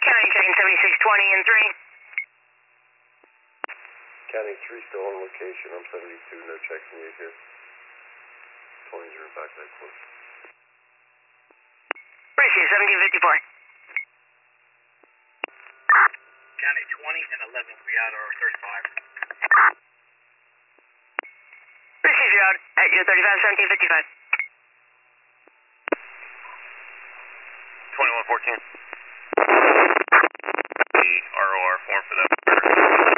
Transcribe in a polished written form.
County checking 7620 and 3. County 3 still on location. I'm 72, no checks needed here. 20s are back that close. Appreciate 1754. County 20 and 11 will be out or 35. Appreciate you out at your 35 1755. 2114. The ROR form for that.